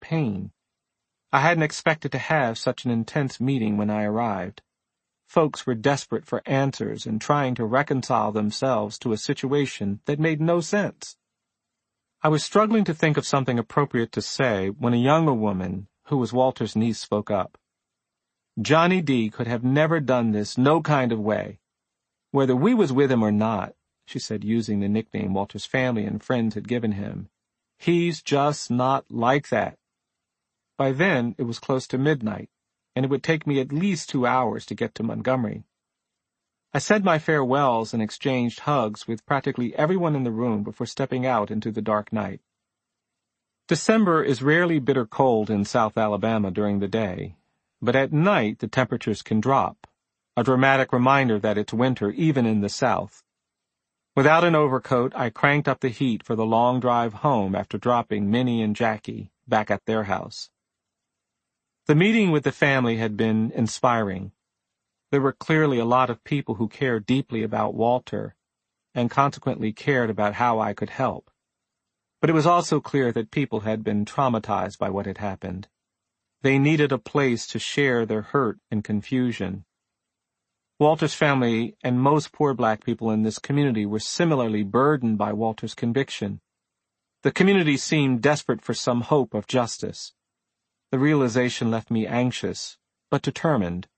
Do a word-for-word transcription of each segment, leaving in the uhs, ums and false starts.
pain. I hadn't expected to have such an intense meeting when I arrived. Folks were desperate for answers and trying to reconcile themselves to a situation that made no sense. I was struggling to think of something appropriate to say when a younger woman, who was Walter's niece, spoke up. Johnny D. could have never done this no kind of way. Whether we was with him or not, she said, using the nickname Walter's family and friends had given him, he's just not like that. By then, it was close to midnight, and it would take me at least two hours to get to Montgomery. I said my farewells and exchanged hugs with practically everyone in the room before stepping out into the dark night. December is rarely bitter cold in South Alabama during the day, but at night the temperatures can drop, a dramatic reminder that it's winter even in the South. Without an overcoat, I cranked up the heat for the long drive home after dropping Minnie and Jackie back at their house. The meeting with the family had been inspiring. There were clearly a lot of people who cared deeply about Walter, and consequently cared about how I could help. But it was also clear that people had been traumatized by what had happened. They needed a place to share their hurt and confusion. Walter's family and most poor black people in this community were similarly burdened by Walter's conviction. The community seemed desperate for some hope of justice. The realization left me anxious, but determined.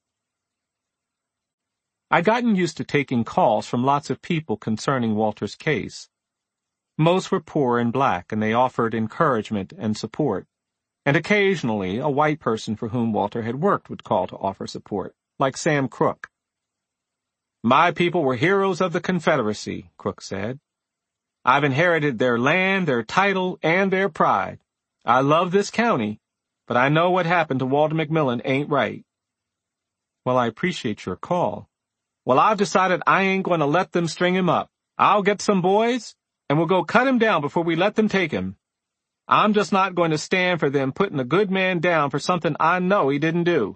I'd gotten used to taking calls from lots of people concerning Walter's case. Most were poor and black, and they offered encouragement and support. And occasionally, a white person for whom Walter had worked would call to offer support, like Sam Crook. My people were heroes of the Confederacy, Crook said. I've inherited their land, their title, and their pride. I love this county, but I know what happened to Walter McMillan ain't right. Well, I appreciate your call. Well, I've decided I ain't going to let them string him up. I'll get some boys, and we'll go cut him down before we let them take him. I'm just not going to stand for them putting a good man down for something I know he didn't do.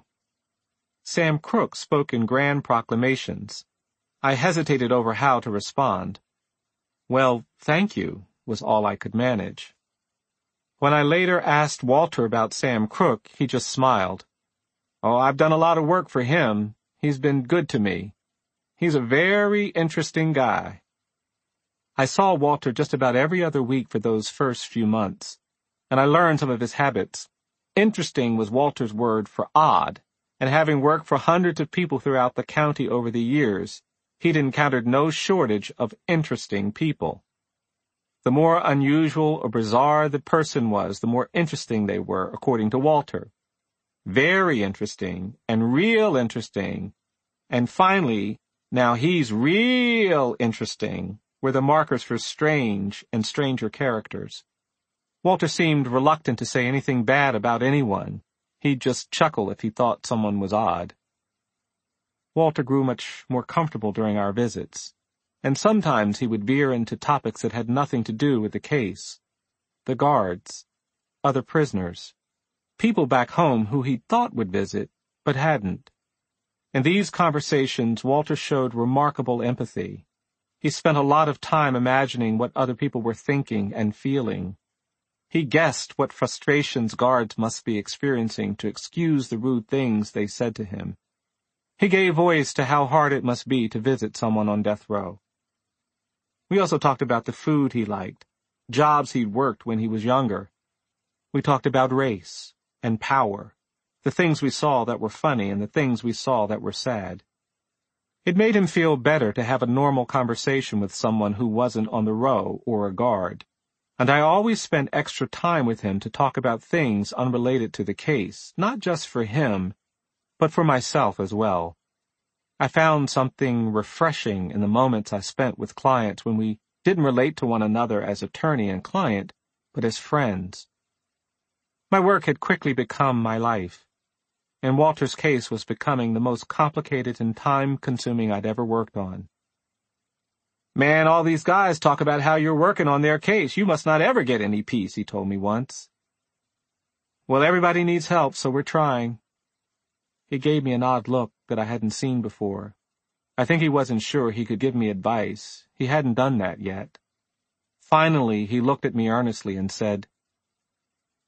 Sam Crook spoke in grand proclamations. I hesitated over how to respond. Well, thank you, was all I could manage. When I later asked Walter about Sam Crook, he just smiled. Oh, I've done a lot of work for him. He's been good to me. He's a very interesting guy. I saw Walter just about every other week for those first few months, and I learned some of his habits. Interesting was Walter's word for odd, and having worked for hundreds of people throughout the county over the years, he'd encountered no shortage of interesting people. The more unusual or bizarre the person was, the more interesting they were, according to Walter. Very interesting, and real interesting, and finally, now he's real interesting, were the markers for strange and stranger characters. Walter seemed reluctant to say anything bad about anyone. He'd just chuckle if he thought someone was odd. Walter grew much more comfortable during our visits, and sometimes he would veer into topics that had nothing to do with the case. The guards, other prisoners, people back home who he'd thought would visit, but hadn't. In these conversations, Walter showed remarkable empathy. He spent a lot of time imagining what other people were thinking and feeling. He guessed what frustrations guards must be experiencing to excuse the rude things they said to him. He gave voice to how hard it must be to visit someone on death row. We also talked about the food he liked, jobs he'd worked when he was younger. We talked about race and power, the things we saw that were funny and the things we saw that were sad. It made him feel better to have a normal conversation with someone who wasn't on the row or a guard, and I always spent extra time with him to talk about things unrelated to the case, not just for him, but for myself as well. I found something refreshing in the moments I spent with clients when we didn't relate to one another as attorney and client, but as friends. My work had quickly become my life, and Walter's case was becoming the most complicated and time-consuming I'd ever worked on. Man, all these guys talk about how you're working on their case. You must not ever get any peace, he told me once. Well, everybody needs help, so we're trying. He gave me an odd look that I hadn't seen before. I think he wasn't sure he could give me advice. He hadn't done that yet. Finally, he looked at me earnestly and said,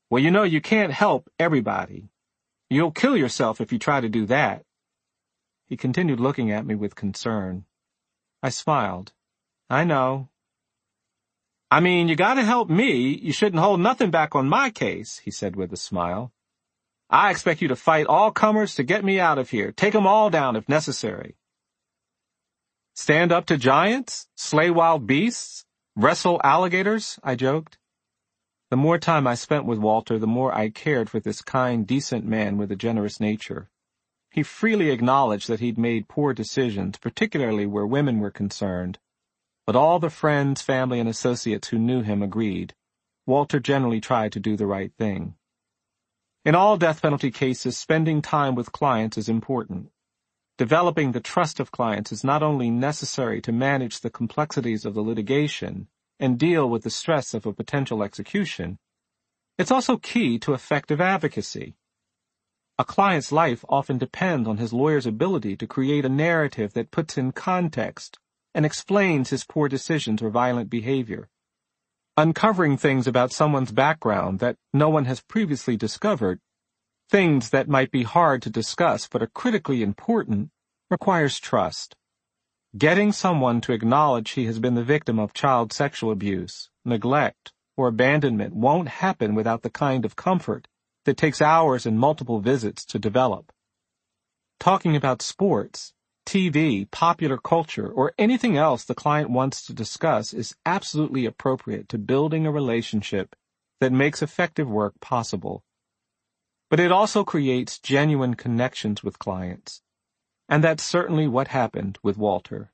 Well, you know, you can't help everybody. You'll kill yourself if you try to do that. He continued looking at me with concern. I smiled. I know. I mean, you gotta help me. You shouldn't hold nothing back on my case, he said with a smile. I expect you to fight all comers to get me out of here. Take 'em all down if necessary. Stand up to giants? Slay wild beasts? Wrestle alligators? I joked. The more time I spent with Walter, the more I cared for this kind, decent man with a generous nature. He freely acknowledged that he'd made poor decisions, particularly where women were concerned. But all the friends, family, and associates who knew him agreed. Walter generally tried to do the right thing. In all death penalty cases, spending time with clients is important. Developing the trust of clients is not only necessary to manage the complexities of the litigation and deal with the stress of a potential execution, it's also key to effective advocacy. A client's life often depends on his lawyer's ability to create a narrative that puts in context and explains his poor decisions or violent behavior. Uncovering things about someone's background that no one has previously discovered, things that might be hard to discuss but are critically important, requires trust. Getting someone to acknowledge he has been the victim of child sexual abuse, neglect, or abandonment won't happen without the kind of comfort that takes hours and multiple visits to develop. Talking about sports, T V, popular culture, or anything else the client wants to discuss is absolutely appropriate to building a relationship that makes effective work possible. But it also creates genuine connections with clients. And that's certainly what happened with Walter.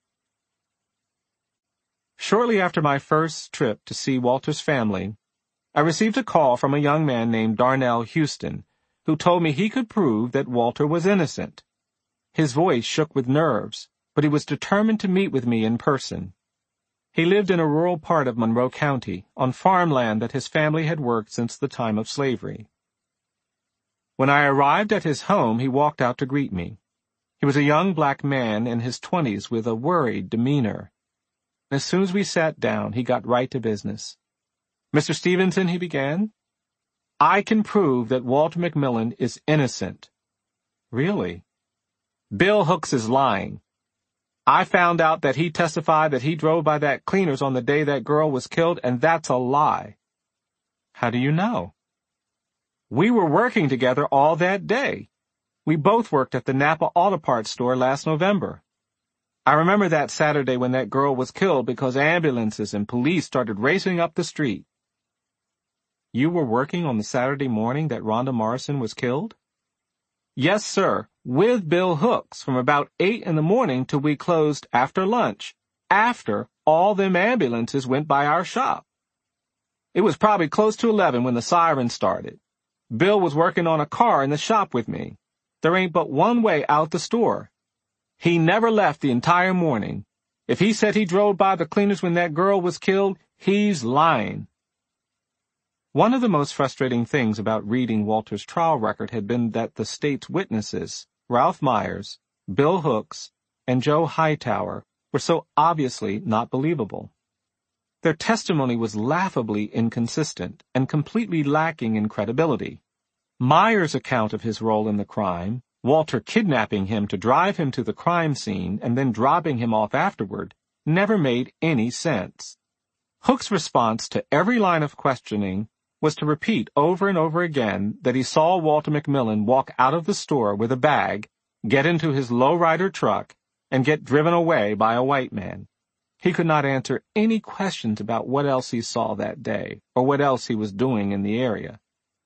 Shortly after my first trip to see Walter's family, I received a call from a young man named Darnell Houston, who told me he could prove that Walter was innocent. His voice shook with nerves, but he was determined to meet with me in person. He lived in a rural part of Monroe County, on farmland that his family had worked since the time of slavery. When I arrived at his home, he walked out to greet me. He was a young black man in his twenties with a worried demeanor. As soon as we sat down, he got right to business. Mister Stevenson, he began, I can prove that Walter McMillan is innocent. Really? Bill Hooks is lying. I found out that he testified that he drove by that cleaner's on the day that girl was killed, and that's a lie. How do you know? We were working together all that day. We both worked at the Napa Auto Parts store last November. I remember that Saturday when that girl was killed because ambulances and police started racing up the street. You were working on the Saturday morning that Rhonda Morrison was killed? Yes, sir, with Bill Hooks from about eight in the morning till we closed after lunch, after all them ambulances went by our shop. It was probably close to eleven when the siren started. Bill was working on a car in the shop with me. There ain't but one way out the store. He never left the entire morning. If he said he drove by the cleaners when that girl was killed, he's lying. One of the most frustrating things about reading Walter's trial record had been that the state's witnesses, Ralph Myers, Bill Hooks, and Joe Hightower, were so obviously not believable. Their testimony was laughably inconsistent and completely lacking in credibility. Myers' account of his role in the crime, Walter kidnapping him to drive him to the crime scene and then dropping him off afterward, never made any sense. Hooks' response to every line of questioning was to repeat over and over again that he saw Walter McMillan walk out of the store with a bag, get into his lowrider truck, and get driven away by a white man. He could not answer any questions about what else he saw that day or what else he was doing in the area.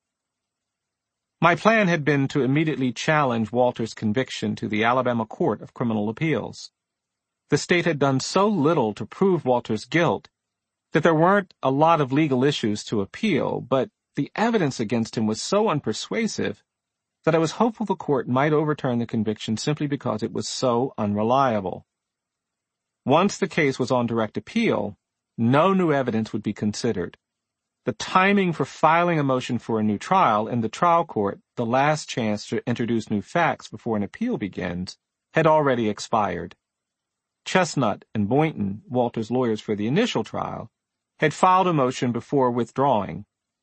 My plan had been to immediately challenge Walter's conviction to the Alabama Court of Criminal Appeals. The state had done so little to prove Walter's guilt that there weren't a lot of legal issues to appeal, but the evidence against him was so unpersuasive that I was hopeful the court might overturn the conviction simply because it was so unreliable. Once the case was on direct appeal, no new evidence would be considered. The timing for filing a motion for a new trial in the trial court, the last chance to introduce new facts before an appeal begins, had already expired. Chestnut and Boynton, Walter's lawyers for the initial trial, had filed a motion before withdrawing,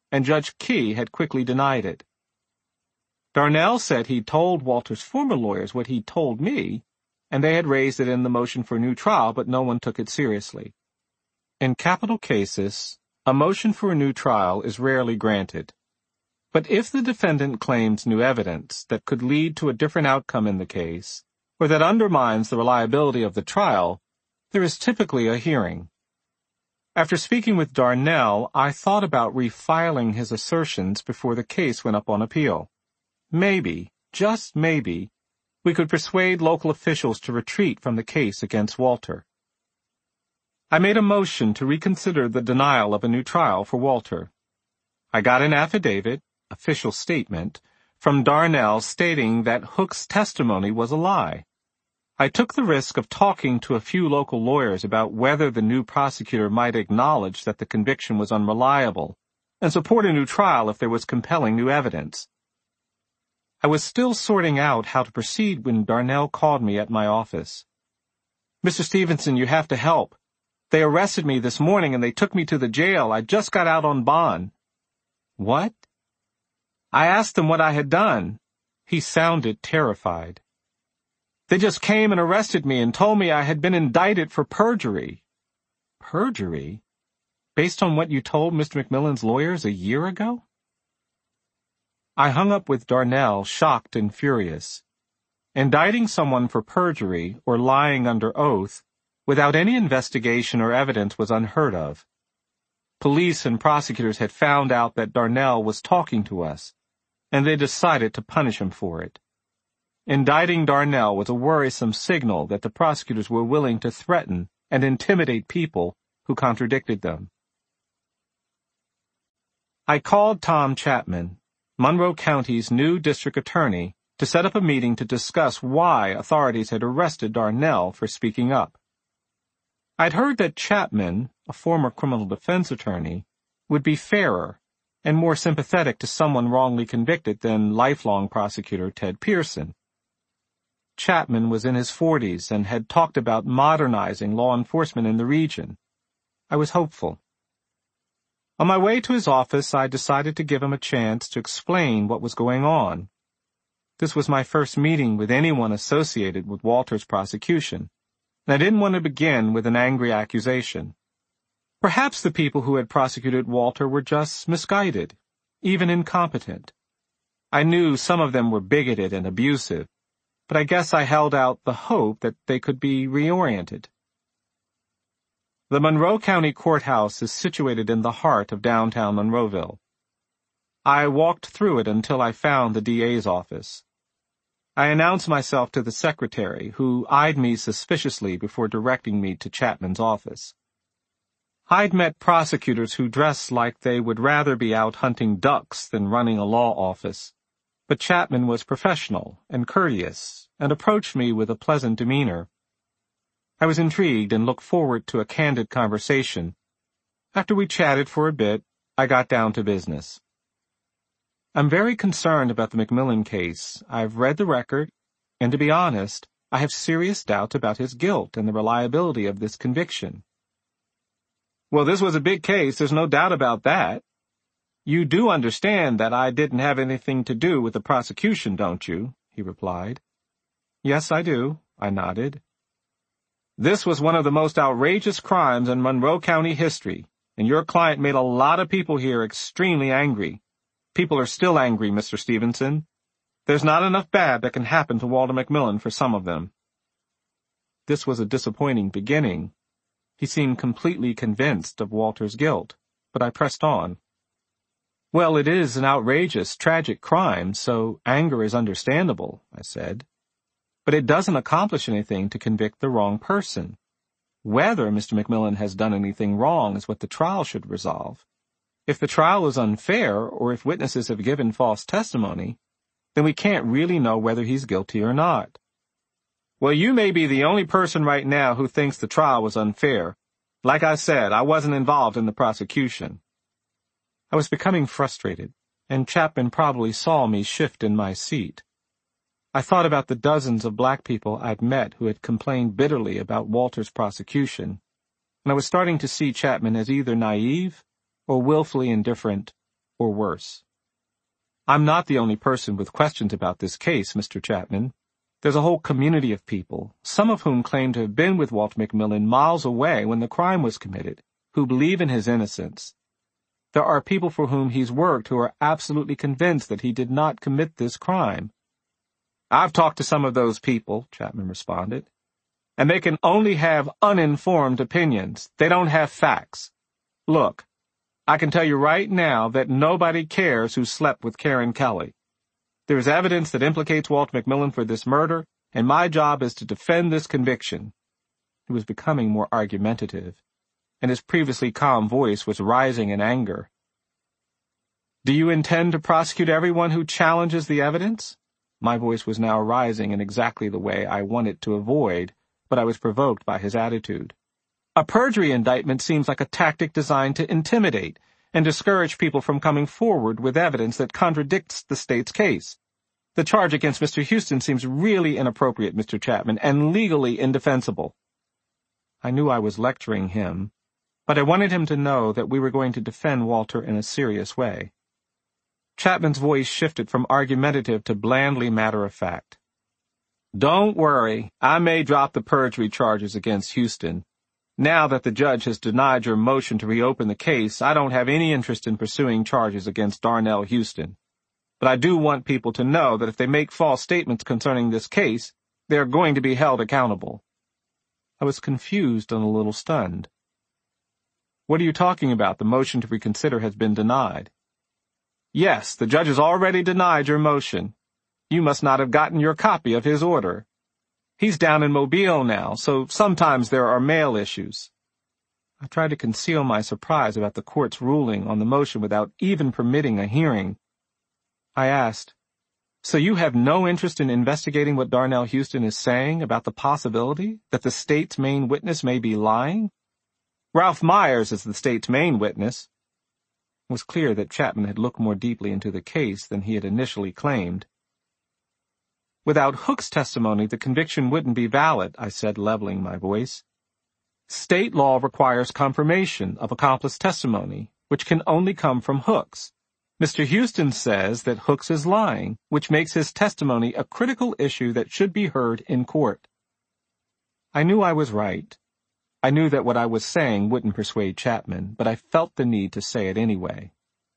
and Judge Key had quickly denied it. Darnell said he'd told Walter's former lawyers what he'd told me, and they had raised it in the motion for a new trial, but no one took it seriously. In capital cases, a motion for a new trial is rarely granted. But if the defendant claims new evidence that could lead to a different outcome in the case, or that undermines the reliability of the trial, there is typically a hearing. After speaking with Darnell, I thought about refiling his assertions before the case went up on appeal. Maybe, just maybe, we could persuade local officials to retreat from the case against Walter. I made a motion to reconsider the denial of a new trial for Walter. I got an affidavit, official statement, from Darnell stating that Hook's testimony was a lie. I took the risk of talking to a few local lawyers about whether the new prosecutor might acknowledge that the conviction was unreliable and support a new trial if there was compelling new evidence. I was still sorting out how to proceed when Darnell called me at my office. "Mister Stevenson, you have to help. They arrested me this morning and they took me to the jail. I just got out on bond." "What?" I asked them what I had done. He sounded terrified. "They just came and arrested me and told me I had been indicted for perjury." "Perjury? Based on what you told Mister McMillan's lawyers a year ago?" I hung up with Darnell, shocked and furious. Indicting someone for perjury or lying under oath without any investigation or evidence was unheard of. Police and prosecutors had found out that Darnell was talking to us, and they decided to punish him for it. Indicting Darnell was a worrisome signal that the prosecutors were willing to threaten and intimidate people who contradicted them. I called Tom Chapman, Monroe County's new district attorney, to set up a meeting to discuss why authorities had arrested Darnell for speaking up. I'd heard that Chapman, a former criminal defense attorney, would be fairer and more sympathetic to someone wrongly convicted than lifelong prosecutor Ted Pearson. Chapman was in his forties and had talked about modernizing law enforcement in the region. I was hopeful. On my way to his office, I decided to give him a chance to explain what was going on. This was my first meeting with anyone associated with Walter's prosecution, and I didn't want to begin with an angry accusation. Perhaps the people who had prosecuted Walter were just misguided, even incompetent. I knew some of them were bigoted and abusive, but I guess I held out the hope that they could be reoriented. The Monroe County Courthouse is situated in the heart of downtown Monroeville. I walked through it until I found the D A's office. I announced myself to the secretary, who eyed me suspiciously before directing me to Chapman's office. I'd met prosecutors who dressed like they would rather be out hunting ducks than running a law office, but Chapman was professional and courteous and approached me with a pleasant demeanor. I was intrigued and looked forward to a candid conversation. After we chatted for a bit, I got down to business. "I'm very concerned about the McMillan case. I've read the record, and to be honest, I have serious doubts about his guilt and the reliability of this conviction." "Well, this was a big case, there's no doubt about that. You do understand that I didn't have anything to do with the prosecution, don't you?" he replied. "Yes, I do," I nodded. "This was one of the most outrageous crimes in Monroe County history, and your client made a lot of people here extremely angry. People are still angry, Mister Stevenson. There's not enough bad that can happen to Walter McMillan for some of them." This was a disappointing beginning. He seemed completely convinced of Walter's guilt, but I pressed on. "Well, it is an outrageous, tragic crime, so anger is understandable," I said. "But it doesn't accomplish anything to convict the wrong person. Whether Mister McMillan has done anything wrong is what the trial should resolve. If the trial is unfair, or if witnesses have given false testimony, then we can't really know whether he's guilty or not." "Well, you may be the only person right now who thinks the trial was unfair. Like I said, I wasn't involved in the prosecution." I was becoming frustrated, and Chapman probably saw me shift in my seat. I thought about the dozens of black people I'd met who had complained bitterly about Walter's prosecution, and I was starting to see Chapman as either naive or willfully indifferent. or worse. I'm not the only person with questions about this case, Mister Chapman. There's a whole community of people, some of whom claim to have been with Walter McMillan miles away when the crime was committed, who believe in his innocence. There are people for whom he's worked who are absolutely convinced that he did not commit this crime. I've talked to some of those people, Chapman responded, and they can only have uninformed opinions. They don't have facts. Look, I can tell you right now that nobody cares who slept with Karen Kelly. There is evidence that implicates Walter McMillan for this murder, and my job is to defend this conviction. He was becoming more argumentative, and his previously calm voice was rising in anger. Do you intend to prosecute everyone who challenges the evidence? My voice was now rising in exactly the way I wanted to avoid, but I was provoked by his attitude. A perjury indictment seems like a tactic designed to intimidate and discourage people from coming forward with evidence that contradicts the state's case. The charge against Mister Houston seems really inappropriate, Mister Chapman, and legally indefensible. I knew I was lecturing him, but I wanted him to know that we were going to defend Walter in a serious way. Chapman's voice shifted from argumentative to blandly matter-of-fact. Don't worry, I may drop the perjury charges against Houston. Now that the judge has denied your motion to reopen the case, I don't have any interest in pursuing charges against Darnell Houston. But I do want people to know that if they make false statements concerning this case, they are going to be held accountable. I was confused and a little stunned. What are you talking about? The motion to reconsider has been denied. Yes, the judge has already denied your motion. You must not have gotten your copy of his order. He's down in Mobile now, so sometimes there are mail issues. I tried to conceal my surprise about the court's ruling on the motion without even permitting a hearing. I asked, So you have no interest in investigating what Darnell Houston is saying about the possibility that the state's main witness may be lying? Ralph Myers is the state's main witness. It was clear that Chapman had looked more deeply into the case than he had initially claimed. Without Hook's testimony, the conviction wouldn't be valid, I said, leveling my voice. State law requires confirmation of accomplice testimony, which can only come from Hook's. Mister Houston says that Hook's is lying, which makes his testimony a critical issue that should be heard in court. I knew I was right. I knew that what I was saying wouldn't persuade Chapman, but I felt the need to say it anyway.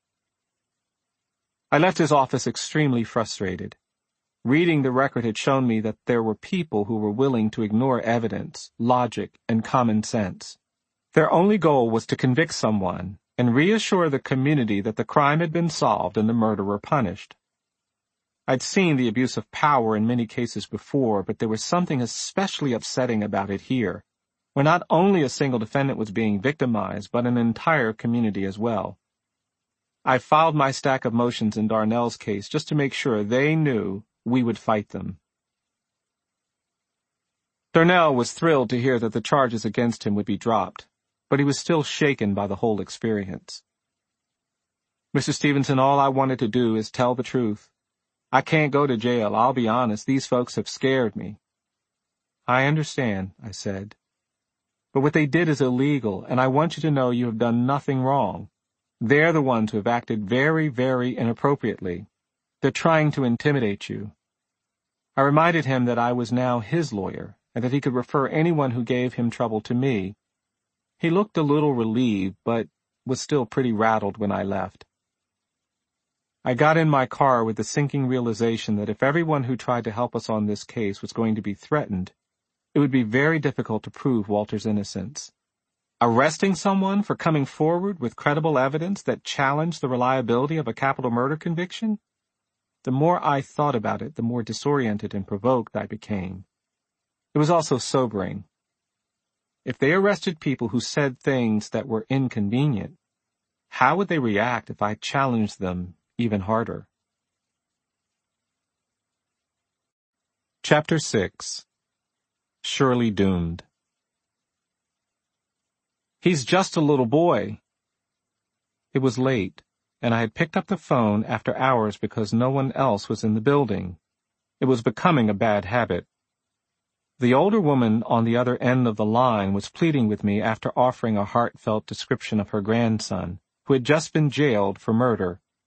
I left his office extremely frustrated. Reading the record had shown me that there were people who were willing to ignore evidence, logic, and common sense. Their only goal was to convict someone and reassure the community that the crime had been solved and the murderer punished. I'd seen the abuse of power in many cases before, but there was something especially upsetting about it here, where not only a single defendant was being victimized, but an entire community as well. I filed my stack of motions in Darnell's case just to make sure they knew we would fight them. Darnell was thrilled to hear that the charges against him would be dropped, but he was still shaken by the whole experience. Mister Stevenson, all I wanted to do is tell the truth. I can't go to jail, I'll be honest. These folks have scared me. I understand, I said. But what they did is illegal, and I want you to know you have done nothing wrong. They're the ones who have acted very, very inappropriately. They're trying to intimidate you. I reminded him that I was now his lawyer, and that he could refer anyone who gave him trouble to me. He looked a little relieved, but was still pretty rattled when I left. I got in my car with the sinking realization that if everyone who tried to help us on this case was going to be threatened, it would be very difficult to prove Walter's innocence. Arresting someone for coming forward with credible evidence that challenged the reliability of a capital murder conviction? The more I thought about it, the more disoriented and provoked I became. It was also sobering. If they arrested people who said things that were inconvenient, how would they react if I challenged them even harder? Chapter six. Surely Doomed. He's just a little boy. It was late, and I had picked up the phone after hours because no one else was in the building. It was becoming a bad habit. The older woman on the other end of the line was pleading with me after offering a heartfelt description of her grandson, who had just been jailed for murder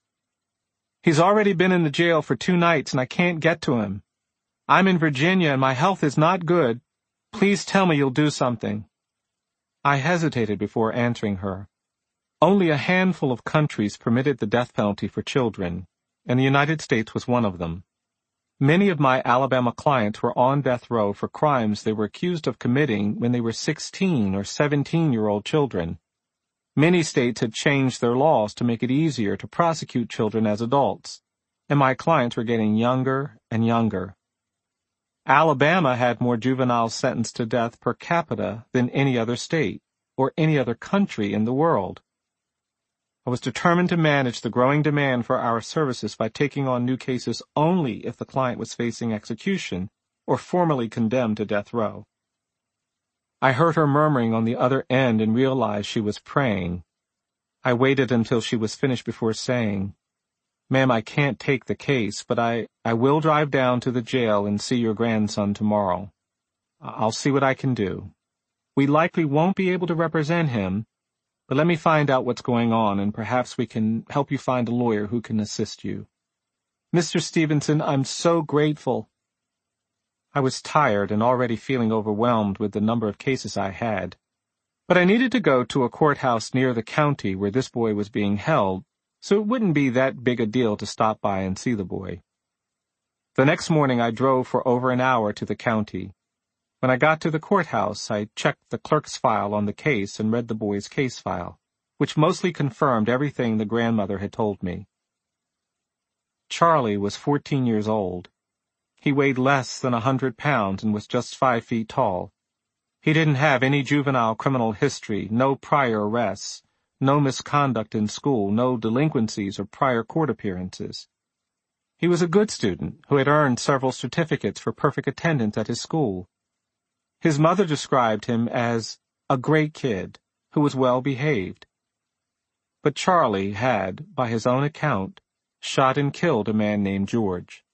He's already been in the jail for two nights and I can't get to him. I'm in Virginia and my health is not good. Please tell me you'll do something." I hesitated before answering her. Only a handful of countries permitted the death penalty for children, and the United States was one of them. Many of my Alabama clients were on death row for crimes they were accused of committing when they were sixteen or seventeen-year-old children. Many states had changed their laws to make it easier to prosecute children as adults, and my clients were getting younger and younger. Alabama had more juveniles sentenced to death per capita than any other state, or any other country in the world. I was determined to manage the growing demand for our services by taking on new cases only if the client was facing execution or formally condemned to death row. I heard her murmuring on the other end and realized she was praying. I waited until she was finished before saying, "Ma'am, I can't take the case, but I, I will drive down to the jail and see your grandson tomorrow. I'll see what I can do. We likely won't be able to represent him, but let me find out what's going on, and perhaps we can help you find a lawyer who can assist you. Mister Stevenson, I'm so grateful." I was tired and already feeling overwhelmed with the number of cases I had, but I needed to go to a courthouse near the county where this boy was being held, so it wouldn't be that big a deal to stop by and see the boy. The next morning I drove for over an hour to the county. When I got to the courthouse, I checked the clerk's file on the case and read the boy's case file, which mostly confirmed everything the grandmother had told me. Charlie was fourteen years old. He weighed less than a hundred pounds and was just five feet tall. He didn't have any juvenile criminal history, no prior arrests, no misconduct in school, no delinquencies or prior court appearances. He was a good student who had earned several certificates for perfect attendance at his school. His mother described him as a great kid who was well behaved. But Charlie had, by his own account, shot and killed a man named George.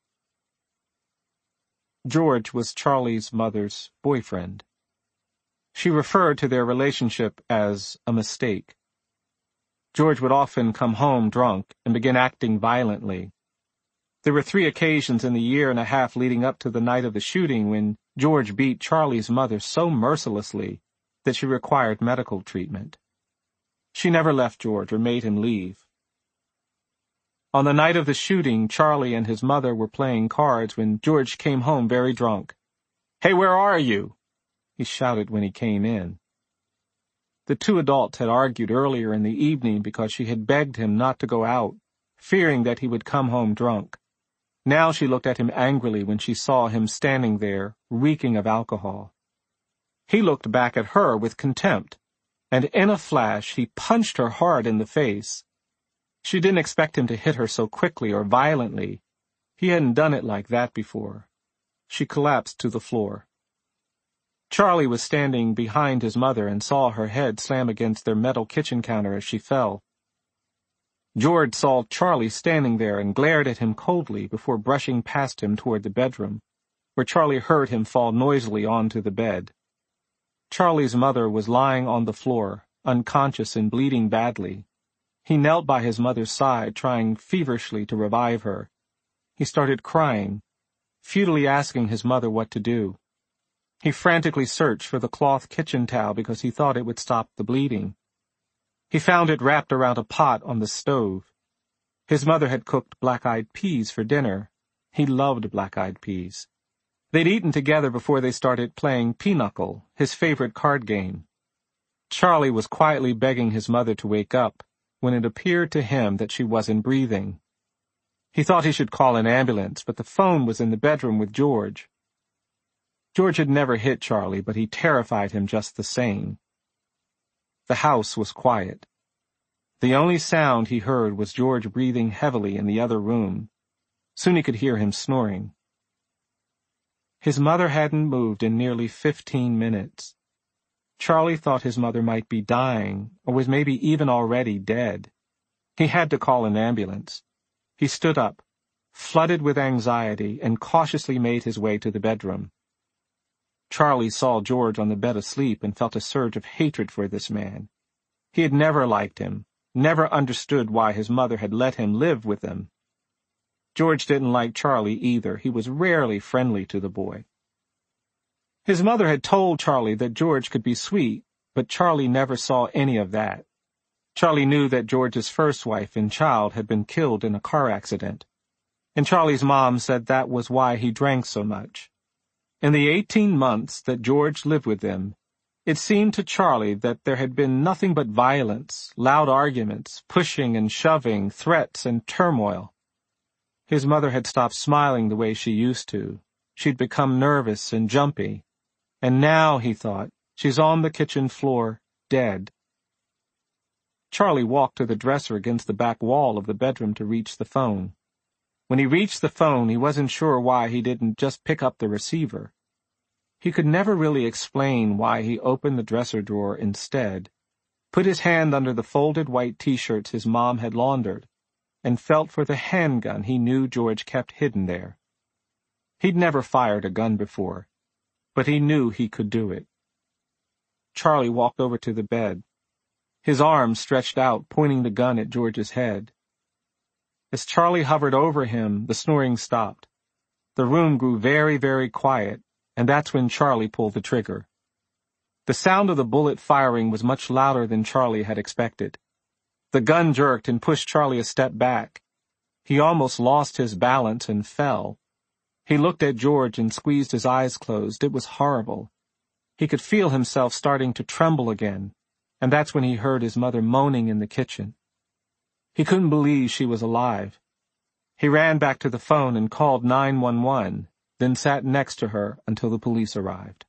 George was Charlie's mother's boyfriend. She referred to their relationship as a mistake. George would often come home drunk and begin acting violently. There were three occasions in the year and a half leading up to the night of the shooting when George beat Charlie's mother so mercilessly that she required medical treatment. She never left George or made him leave. On the night of the shooting, Charlie and his mother were playing cards when George came home very drunk. "Hey, where are you?" he shouted when he came in. The two adults had argued earlier in the evening because she had begged him not to go out, fearing that he would come home drunk. Now she looked at him angrily when she saw him standing there, reeking of alcohol. He looked back at her with contempt, and in a flash he punched her hard in the face. She didn't expect him to hit her so quickly or violently. He hadn't done it like that before. She collapsed to the floor. Charlie was standing behind his mother and saw her head slam against their metal kitchen counter as she fell. George saw Charlie standing there and glared at him coldly before brushing past him toward the bedroom, where Charlie heard him fall noisily onto the bed. Charlie's mother was lying on the floor, unconscious and bleeding badly. He knelt by his mother's side, trying feverishly to revive her. He started crying, futilely asking his mother what to do. He frantically searched for the cloth kitchen towel because he thought it would stop the bleeding. He found it wrapped around a pot on the stove. His mother had cooked black-eyed peas for dinner. He loved black-eyed peas. They'd eaten together before they started playing pinochle, his favorite card game. Charlie was quietly begging his mother to wake up when it appeared to him that she wasn't breathing. He thought he should call an ambulance, but the phone was in the bedroom with George. George had never hit Charlie, but he terrified him just the same. The house was quiet. The only sound he heard was George breathing heavily in the other room. Soon he could hear him snoring. His mother hadn't moved in nearly fifteen minutes. Charlie thought his mother might be dying, or was maybe even already dead. He had to call an ambulance. He stood up, flooded with anxiety, and cautiously made his way to the bedroom. Charlie saw George on the bed asleep and felt a surge of hatred for this man. He had never liked him, never understood why his mother had let him live with them. George didn't like Charlie either. He was rarely friendly to the boy. His mother had told Charlie that George could be sweet, but Charlie never saw any of that. Charlie knew that George's first wife and child had been killed in a car accident, and Charlie's mom said that was why he drank so much. In the eighteen months that George lived with them, it seemed to Charlie that there had been nothing but violence, loud arguments, pushing and shoving, threats and turmoil. His mother had stopped smiling the way she used to. She'd become nervous and jumpy. And now, he thought, she's on the kitchen floor, dead. Charlie walked to the dresser against the back wall of the bedroom to reach the phone. When he reached the phone, he wasn't sure why he didn't just pick up the receiver. He could never really explain why he opened the dresser drawer instead, put his hand under the folded white T-shirts his mom had laundered, and felt for the handgun he knew George kept hidden there. He'd never fired a gun before, but he knew he could do it. Charlie walked over to the bed, his arms stretched out, pointing the gun at George's head. As Charlie hovered over him, the snoring stopped. The room grew very, very quiet, and that's when Charlie pulled the trigger. The sound of the bullet firing was much louder than Charlie had expected. The gun jerked and pushed Charlie a step back. He almost lost his balance and fell. He looked at George and squeezed his eyes closed. It was horrible. He could feel himself starting to tremble again, and that's when he heard his mother moaning in the kitchen. He couldn't believe she was alive. He ran back to the phone and called nine one one, then sat next to her until the police arrived.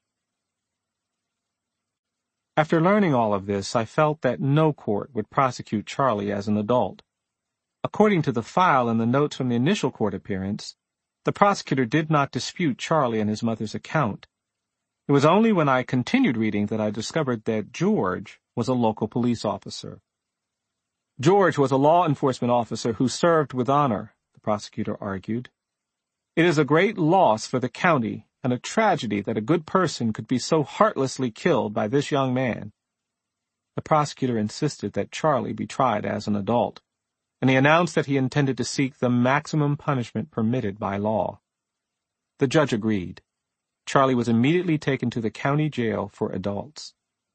After learning all of this, I felt that no court would prosecute Charlie as an adult. According to the file and the notes from the initial court appearance, the prosecutor did not dispute Charlie and his mother's account. It was only when I continued reading that I discovered that George was a local police officer. George was a law enforcement officer who served with honor, the prosecutor argued. It is a great loss for the county and a tragedy that a good person could be so heartlessly killed by this young man. The prosecutor insisted that Charlie be tried as an adult, and he announced that he intended to seek the maximum punishment permitted by law. The judge agreed. Charlie was immediately taken to the county jail for adults.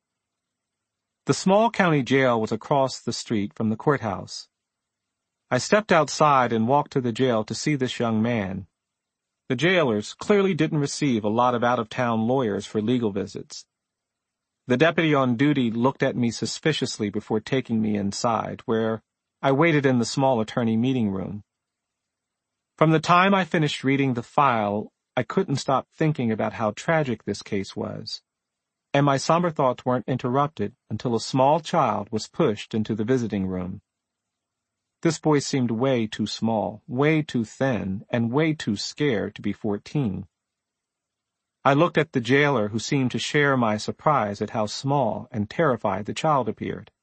The small county jail was across the street from the courthouse. I stepped outside and walked to the jail to see this young man. The jailers clearly didn't receive a lot of out-of-town lawyers for legal visits. The deputy on duty looked at me suspiciously before taking me inside, where I waited in the small attorney meeting room. From the time I finished reading the file, I couldn't stop thinking about how tragic this case was, and my somber thoughts weren't interrupted until a small child was pushed into the visiting room. This boy seemed way too small, way too thin, and way too scared to be fourteen. I looked at the jailer, who seemed to share my surprise at how small and terrified the child appeared.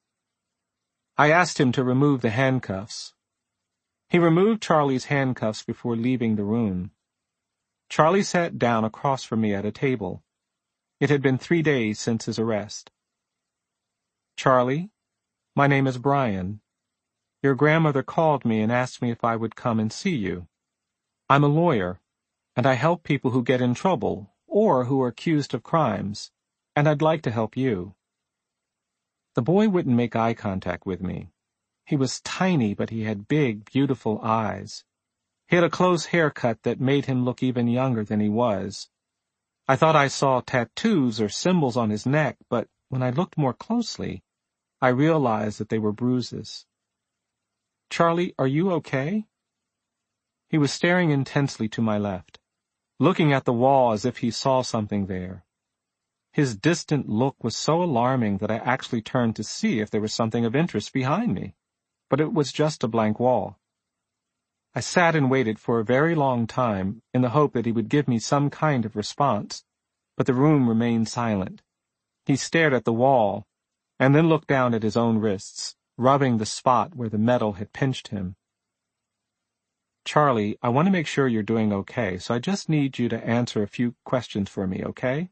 I asked him to remove the handcuffs. He removed Charlie's handcuffs before leaving the room. Charlie sat down across from me at a table. It had been three days since his arrest. "Charlie, my name is Brian. Your grandmother called me and asked me if I would come and see you. I'm a lawyer, and I help people who get in trouble or who are accused of crimes, and I'd like to help you." The boy wouldn't make eye contact with me. He was tiny, but he had big, beautiful eyes. He had a close haircut that made him look even younger than he was. I thought I saw tattoos or symbols on his neck, but when I looked more closely, I realized that they were bruises. "Charlie, are you okay?" He was staring intensely to my left, looking at the wall as if he saw something there. His distant look was so alarming that I actually turned to see if there was something of interest behind me, but it was just a blank wall. I sat and waited for a very long time in the hope that he would give me some kind of response, but the room remained silent. He stared at the wall, and then looked down at his own wrists, rubbing the spot where the metal had pinched him. "Charlie, I want to make sure you're doing okay, so I just need you to answer a few questions for me, okay?"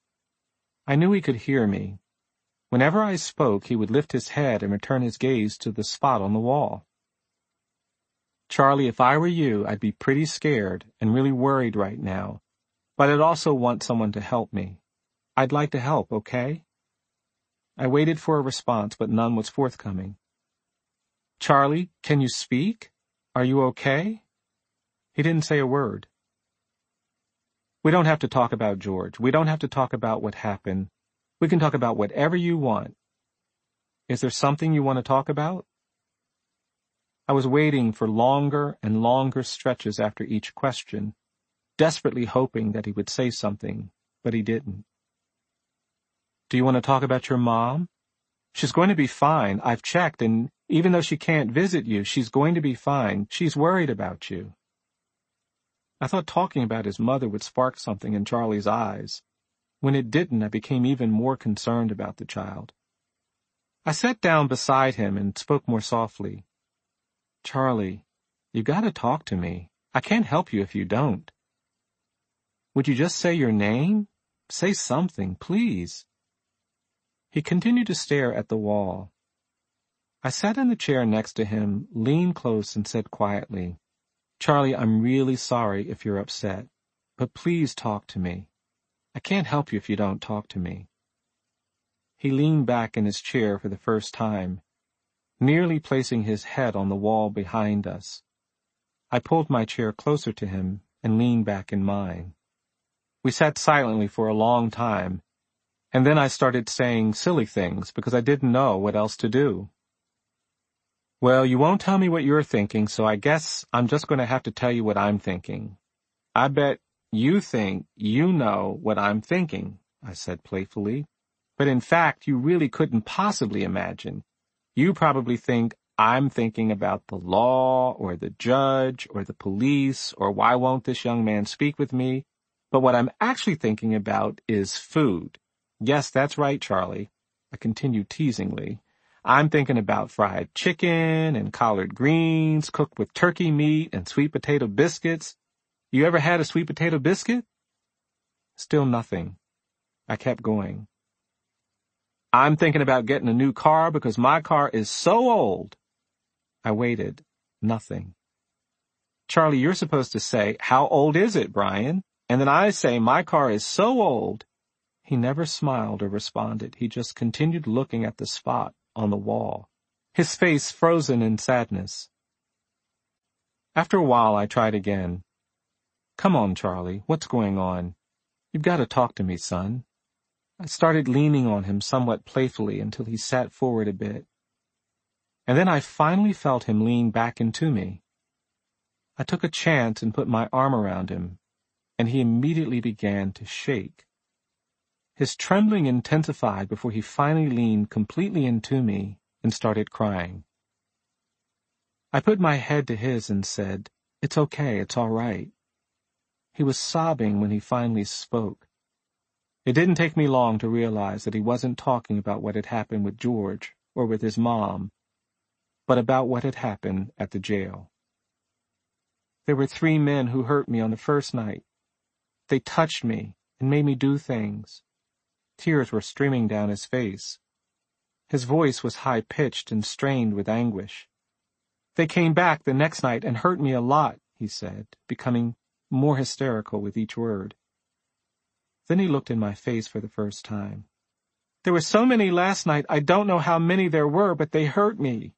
I knew he could hear me. Whenever I spoke, he would lift his head and return his gaze to the spot on the wall. Charlie, if I were you, I'd be pretty scared and really worried right now, but I'd also want someone to help me. I'd like to help, okay? I waited for a response, but none was forthcoming. Charlie, can you speak? Are you okay? He didn't say a word. We don't have to talk about George. We don't have to talk about what happened. We can talk about whatever you want. Is there something you want to talk about? I was waiting for longer and longer stretches after each question, desperately hoping that he would say something, but he didn't. Do you want to talk about your mom? She's going to be fine. I've checked, and even though she can't visit you, she's going to be fine. She's worried about you. I thought talking about his mother would spark something in Charlie's eyes. When it didn't, I became even more concerned about the child. I sat down beside him and spoke more softly. Charlie, you gotta talk to me. I can't help you if you don't. Would you just say your name? Say something, please. He continued to stare at the wall. I sat in the chair next to him, leaned close, and said quietly, Charlie, I'm really sorry if you're upset, but please talk to me. I can't help you if you don't talk to me. He leaned back in his chair for the first time, nearly placing his head on the wall behind us. I pulled my chair closer to him and leaned back in mine. We sat silently for a long time, and then I started saying silly things because I didn't know what else to do. Well, you won't tell me what you're thinking, so I guess I'm just going to have to tell you what I'm thinking. I bet you think you know what I'm thinking, I said playfully. But in fact, you really couldn't possibly imagine. You probably think I'm thinking about the law or the judge or the police or why won't this young man speak with me? But what I'm actually thinking about is food. Yes, that's right, Charlie. I continued teasingly. I'm thinking about fried chicken and collard greens cooked with turkey meat and sweet potato biscuits. You ever had a sweet potato biscuit? Still nothing. I kept going. I'm thinking about getting a new car because my car is so old. I waited. Nothing. Charlie, you're supposed to say, how old is it, Brian? And then I say, my car is so old. He never smiled or responded. He just continued looking at the spot on the wall, his face frozen in sadness. After a while, I tried again. Come on, Charlie, what's going on? You've got to talk to me, son. I started leaning on him somewhat playfully until he sat forward a bit. And then I finally felt him lean back into me. I took a chance and put my arm around him, and he immediately began to shake. His trembling intensified before he finally leaned completely into me and started crying. I put my head to his and said, It's okay, it's all right. He was sobbing when he finally spoke. It didn't take me long to realize that he wasn't talking about what had happened with George or with his mom, but about what had happened at the jail. There were three men who hurt me on the first night. They touched me and made me do things. Tears were streaming down his face. His voice was high-pitched and strained with anguish. They came back the next night and hurt me a lot, he said, becoming more hysterical with each word. Then he looked in my face for the first time. There were so many last night, I don't know how many there were, but they hurt me.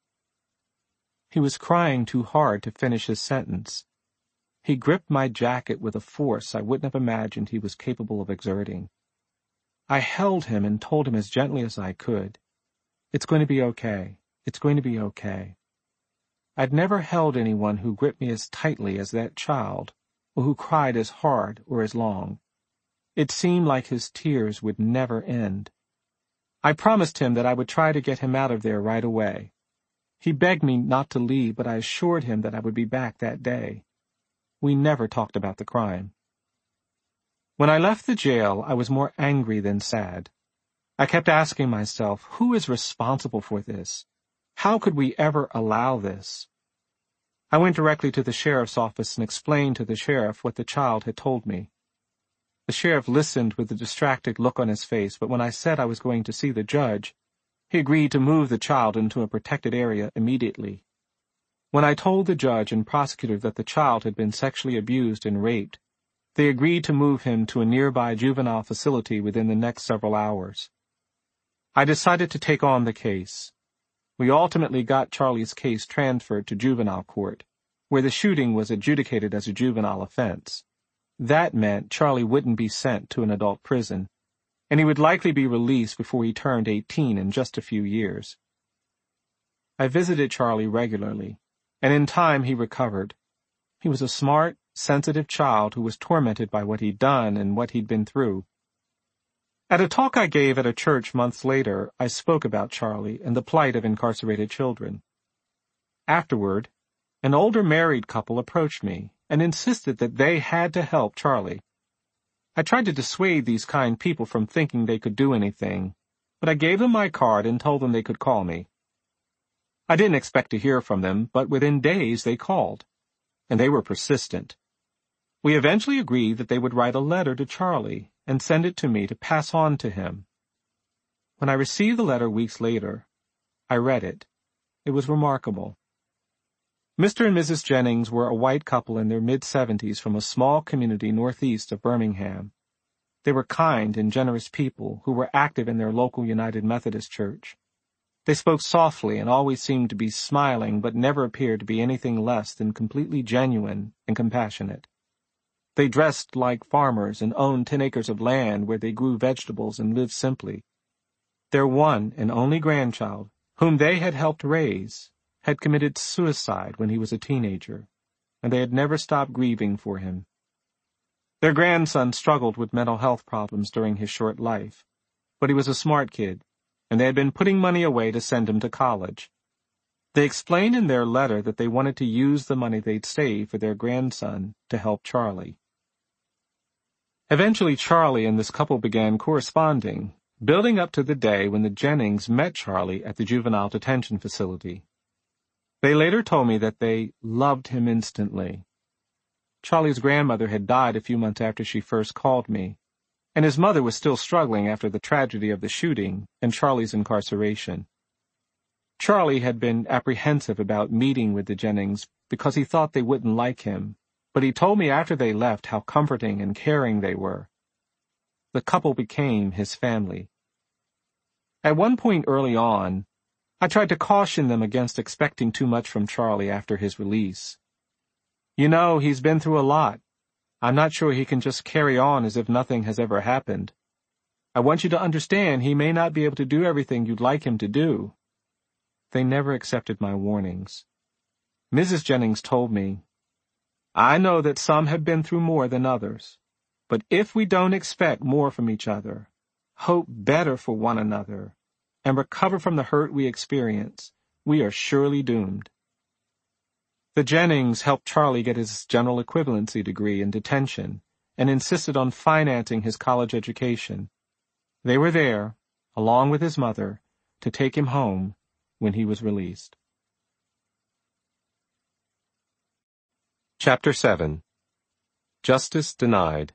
He was crying too hard to finish his sentence. He gripped my jacket with a force I wouldn't have imagined he was capable of exerting. I held him and told him as gently as I could, It's going to be okay. It's going to be okay. I'd never held anyone who gripped me as tightly as that child, or who cried as hard or as long. It seemed like his tears would never end. I promised him that I would try to get him out of there right away. He begged me not to leave, but I assured him that I would be back that day. We never talked about the crime. When I left the jail, I was more angry than sad. I kept asking myself, who is responsible for this? How could we ever allow this? I went directly to the sheriff's office and explained to the sheriff what the child had told me. The sheriff listened with a distracted look on his face, but when I said I was going to see the judge, he agreed to move the child into a protected area immediately. When I told the judge and prosecutor that the child had been sexually abused and raped, they agreed to move him to a nearby juvenile facility within the next several hours. I decided to take on the case. We ultimately got Charlie's case transferred to juvenile court, where the shooting was adjudicated as a juvenile offense. That meant Charlie wouldn't be sent to an adult prison, and he would likely be released before he turned eighteen in just a few years. I visited Charlie regularly, and in time he recovered. He was a smart, sensitive child who was tormented by what he'd done and what he'd been through. At a talk I gave at a church months later, I spoke about Charlie and the plight of incarcerated children. Afterward, an older married couple approached me and insisted that they had to help Charlie. I tried to dissuade these kind people from thinking they could do anything, but I gave them my card and told them they could call me. I didn't expect to hear from them, but within days they called, and they were persistent. We eventually agreed that they would write a letter to Charlie and send it to me to pass on to him. When I received the letter weeks later, I read it. It was remarkable. Mister and Missus Jennings were a white couple in their mid-seventies from a small community northeast of Birmingham. They were kind and generous people who were active in their local United Methodist Church. They spoke softly and always seemed to be smiling, but never appeared to be anything less than completely genuine and compassionate. They dressed like farmers and owned ten acres of land where they grew vegetables and lived simply. Their one and only grandchild, whom they had helped raise, had committed suicide when he was a teenager, and they had never stopped grieving for him. Their grandson struggled with mental health problems during his short life, but he was a smart kid, and they had been putting money away to send him to college. They explained in their letter that they wanted to use the money they'd saved for their grandson to help Charlie. Eventually, Charlie and this couple began corresponding, building up to the day when the Jennings met Charlie at the juvenile detention facility. They later told me that they loved him instantly. Charlie's grandmother had died a few months after she first called me, and his mother was still struggling after the tragedy of the shooting and Charlie's incarceration. Charlie had been apprehensive about meeting with the Jennings because he thought they wouldn't like him, but he told me after they left how comforting and caring they were. The couple became his family. At one point early on, I tried to caution them against expecting too much from Charlie after his release. You know, he's been through a lot. I'm not sure he can just carry on as if nothing has ever happened. I want you to understand he may not be able to do everything you'd like him to do. They never accepted my warnings. Missus Jennings told me, I know that some have been through more than others, but if we don't expect more from each other, hope better for one another, and recover from the hurt we experience, we are surely doomed. The Jennings helped Charlie get his general equivalency degree in detention and insisted on financing his college education. They were there, along with his mother, to take him home when he was released. Chapter seven. Justice Denied.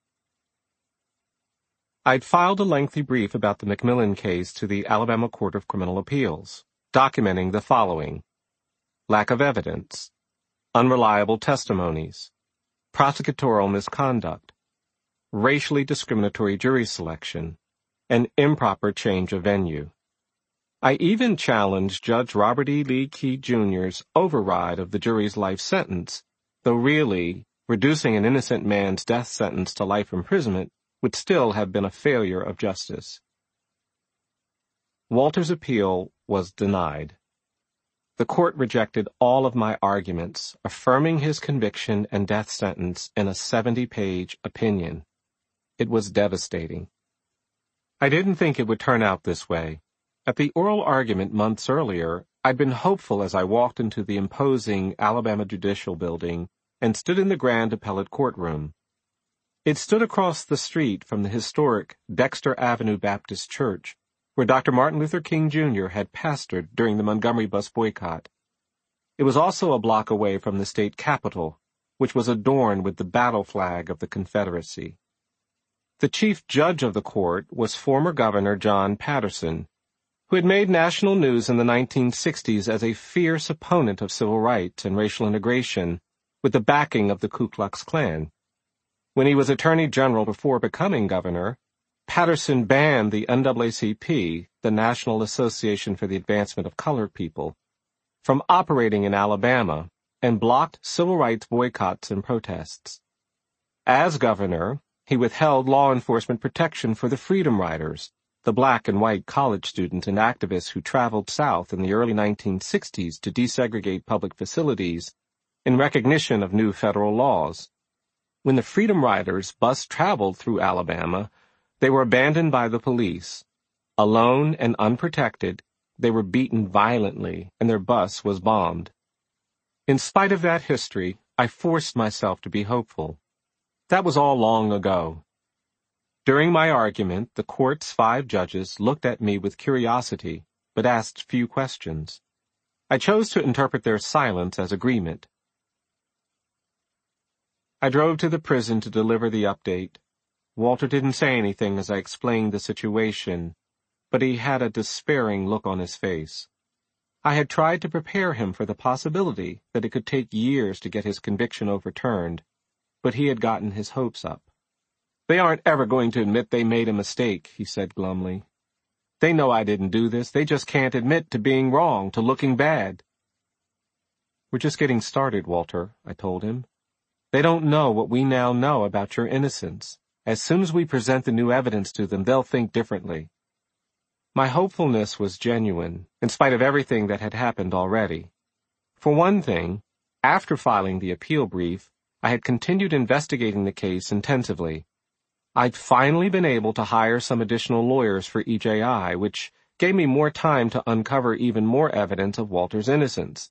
I'd filed a lengthy brief about the McMillan case to the Alabama Court of Criminal Appeals, documenting the following: lack of evidence, unreliable testimonies, prosecutorial misconduct, racially discriminatory jury selection, and improper change of venue. I even challenged Judge Robert E. Lee Key Junior's override of the jury's life sentence, though really, reducing an innocent man's death sentence to life imprisonment would still have been a failure of justice. Walter's appeal was denied. The court rejected all of my arguments, affirming his conviction and death sentence in a seventy-page opinion. It was devastating. I didn't think it would turn out this way. At the oral argument months earlier, I'd been hopeful as I walked into the imposing Alabama Judicial Building and stood in the Grand Appellate Courtroom. It stood across the street from the historic Dexter Avenue Baptist Church, where Doctor Martin Luther King Junior had pastored during the Montgomery bus boycott. It was also a block away from the state capitol, which was adorned with the battle flag of the Confederacy. The chief judge of the court was former Governor John Patterson, who had made national news in the nineteen sixties as a fierce opponent of civil rights and racial integration, with the backing of the Ku Klux Klan. When he was Attorney General before becoming governor, Patterson banned the N double A C P, the National Association for the Advancement of Colored People, from operating in Alabama and blocked civil rights boycotts and protests. As governor, he withheld law enforcement protection for the Freedom Riders, the black and white college students and activists who traveled south in the early nineteen sixties to desegregate public facilities in recognition of new federal laws. When the Freedom Riders bus traveled through Alabama, they were abandoned by the police. Alone and unprotected, they were beaten violently, and their bus was bombed. In spite of that history, I forced myself to be hopeful. That was all long ago. During my argument, the court's five judges looked at me with curiosity, but asked few questions. I chose to interpret their silence as agreement. I drove to the prison to deliver the update. Walter didn't say anything as I explained the situation, but he had a despairing look on his face. I had tried to prepare him for the possibility that it could take years to get his conviction overturned, but he had gotten his hopes up. "They aren't ever going to admit they made a mistake," he said glumly. "They know I didn't do this. They just can't admit to being wrong, to looking bad." "We're just getting started, Walter," I told him. "They don't know what we now know about your innocence. As soon as we present the new evidence to them, they'll think differently." My hopefulness was genuine, in spite of everything that had happened already. For one thing, after filing the appeal brief, I had continued investigating the case intensively. I'd finally been able to hire some additional lawyers for E J I, which gave me more time to uncover even more evidence of Walter's innocence.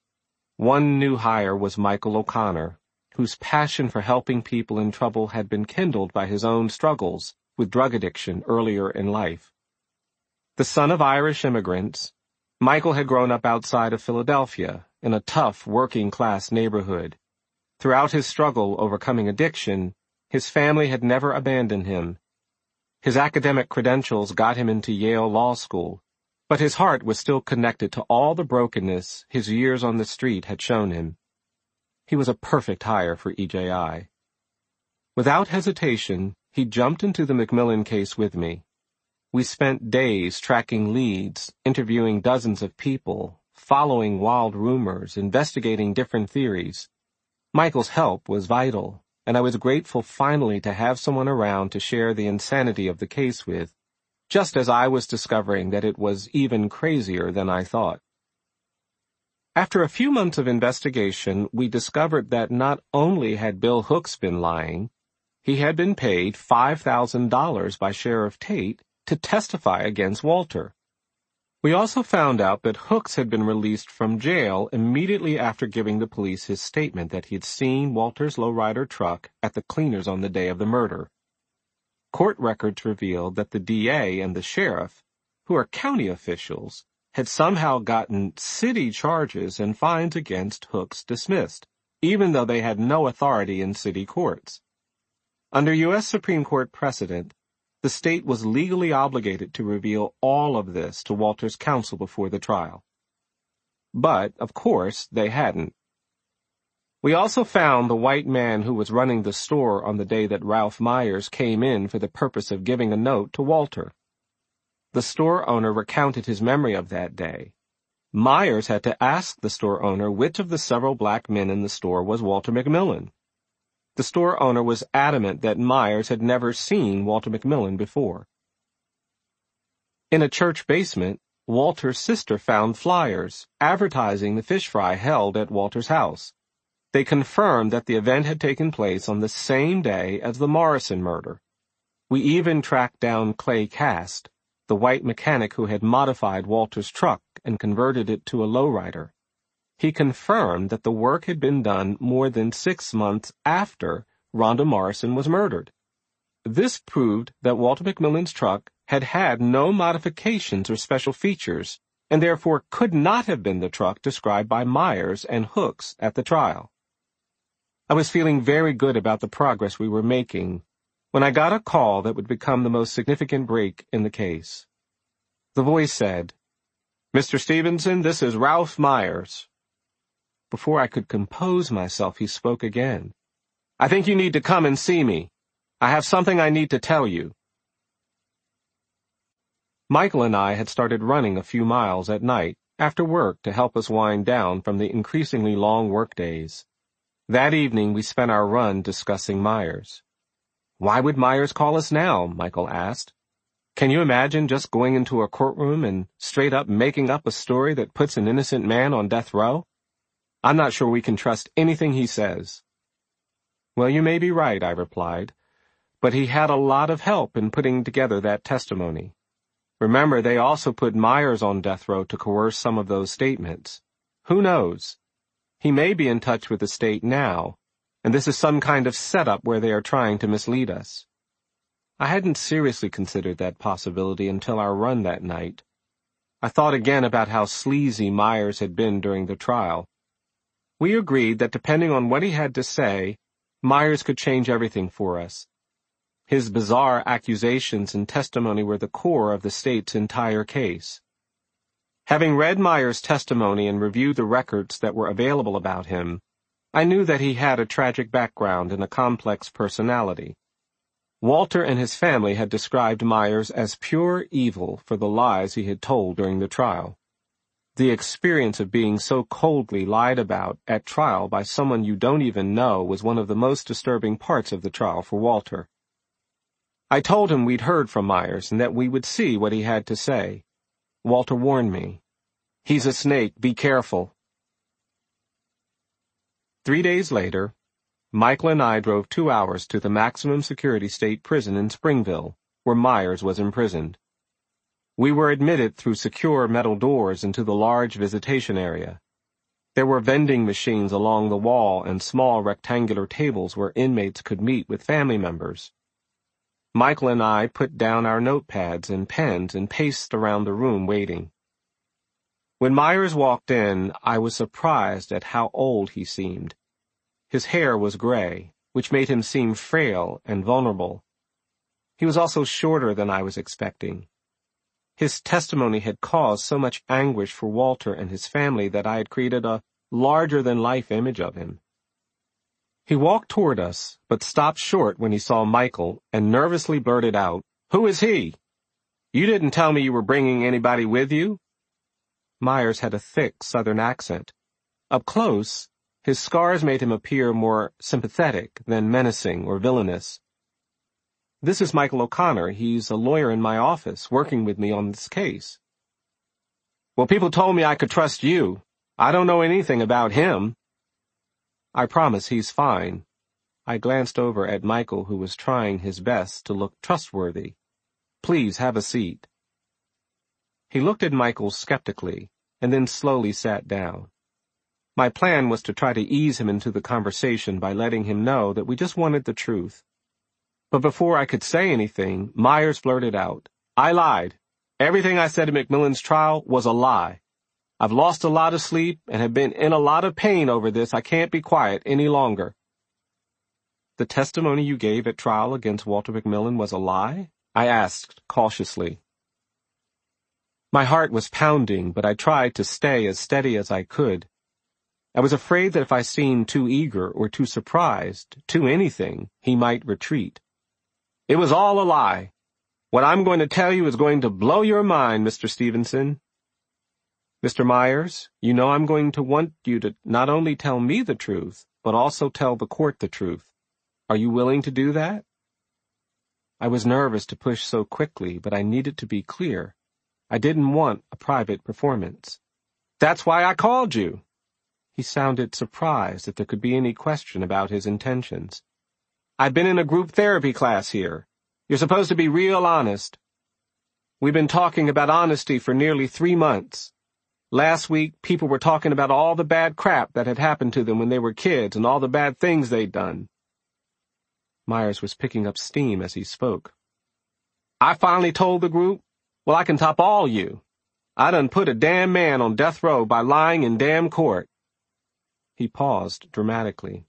One new hire was Michael O'Connor, whose passion for helping people in trouble had been kindled by his own struggles with drug addiction earlier in life. The son of Irish immigrants, Michael had grown up outside of Philadelphia, in a tough working-class neighborhood. Throughout his struggle overcoming addiction, his family had never abandoned him. His academic credentials got him into Yale Law School, but his heart was still connected to all the brokenness his years on the street had shown him. He was a perfect hire for E J I. Without hesitation, he jumped into the McMillan case with me. We spent days tracking leads, interviewing dozens of people, following wild rumors, investigating different theories. Michael's help was vital, and I was grateful finally to have someone around to share the insanity of the case with, just as I was discovering that it was even crazier than I thought. After a few months of investigation, we discovered that not only had Bill Hooks been lying, he had been paid five thousand dollars by Sheriff Tate to testify against Walter. We also found out that Hooks had been released from jail immediately after giving the police his statement that he had seen Walter's lowrider truck at the cleaners on the day of the murder. Court records revealed that the D A and the sheriff, who are county officials, had somehow gotten city charges and fines against Hooks dismissed, even though they had no authority in city courts. Under U S Supreme Court precedent, the state was legally obligated to reveal all of this to Walter's counsel before the trial. But, of course, they hadn't. We also found the white man who was running the store on the day that Ralph Myers came in for the purpose of giving a note to Walter. The store owner recounted his memory of that day. Myers had to ask the store owner which of the several black men in the store was Walter McMillan. The store owner was adamant that Myers had never seen Walter McMillan before. In a church basement, Walter's sister found flyers advertising the fish fry held at Walter's house. They confirmed that the event had taken place on the same day as the Morrison murder. We even tracked down Clay Cast, the white mechanic who had modified Walter's truck and converted it to a lowrider. He confirmed that the work had been done more than six months after Rhonda Morrison was murdered. This proved that Walter McMillan's truck had had no modifications or special features, and therefore could not have been the truck described by Myers and Hooks at the trial. I was feeling very good about the progress we were making when I got a call that would become the most significant break in the case. The voice said, "Mister Stevenson, this is Ralph Myers." Before I could compose myself, he spoke again. "I think you need to come and see me. I have something I need to tell you." Michael and I had started running a few miles at night after work to help us wind down from the increasingly long workdays. That evening we spent our run discussing Myers. "Why would Myers call us now?" Michael asked. "Can you imagine just going into a courtroom and straight up making up a story that puts an innocent man on death row? I'm not sure we can trust anything he says." "Well, you may be right," I replied, "but he had a lot of help in putting together that testimony. Remember, they also put Myers on death row to coerce some of those statements. Who knows? He may be in touch with the state now, and this is some kind of setup where they are trying to mislead us." I hadn't seriously considered that possibility until our run that night. I thought again about how sleazy Myers had been during the trial. We agreed that depending on what he had to say, Myers could change everything for us. His bizarre accusations and testimony were the core of the state's entire case. Having read Myers' testimony and reviewed the records that were available about him, I knew that he had a tragic background and a complex personality. Walter and his family had described Myers as pure evil for the lies he had told during the trial. The experience of being so coldly lied about at trial by someone you don't even know was one of the most disturbing parts of the trial for Walter. I told him we'd heard from Myers and that we would see what he had to say. Walter warned me. "He's a snake, be careful." Three days later, Michael and I drove two hours to the maximum security state prison in Springville, where Myers was imprisoned. We were admitted through secure metal doors into the large visitation area. There were vending machines along the wall and small rectangular tables where inmates could meet with family members. Michael and I put down our notepads and pens and paced around the room waiting. When Myers walked in, I was surprised at how old he seemed. His hair was gray, which made him seem frail and vulnerable. He was also shorter than I was expecting. His testimony had caused so much anguish for Walter and his family that I had created a larger-than-life image of him. He walked toward us, but stopped short when he saw Michael and nervously blurted out, "Who is he? You didn't tell me you were bringing anybody with you?" Myers had a thick Southern accent. Up close, his scars made him appear more sympathetic than menacing or villainous. "This is Michael O'Connor. He's a lawyer in my office, working with me on this case." "Well, people told me I could trust you. I don't know anything about him." "I promise he's fine." I glanced over at Michael, who was trying his best to look trustworthy. "Please have a seat." He looked at Michael skeptically, and then slowly sat down. My plan was to try to ease him into the conversation by letting him know that we just wanted the truth. But before I could say anything, Myers blurted out, "I lied. Everything I said at McMillan's trial was a lie. I've lost a lot of sleep and have been in a lot of pain over this. I can't be quiet any longer." "The testimony you gave at trial against Walter McMillan was a lie?" I asked cautiously. My heart was pounding, but I tried to stay as steady as I could. I was afraid that if I seemed too eager or too surprised, too anything, he might retreat. "It was all a lie. What I'm going to tell you is going to blow your mind, Mister Stevenson." "Mister Myers, you know I'm going to want you to not only tell me the truth, but also tell the court the truth. Are you willing to do that?" I was nervous to push so quickly, but I needed to be clear. I didn't want a private performance. "That's why I called you." He sounded surprised that there could be any question about his intentions. "I've been in a group therapy class here. You're supposed to be real honest. We've been talking about honesty for nearly three months. Last week, people were talking about all the bad crap that had happened to them when they were kids and all the bad things they'd done." Myers was picking up steam as he spoke. "I finally told the group, well, I can top all you. I done put a damn man on death row by lying in damn court." He paused dramatically.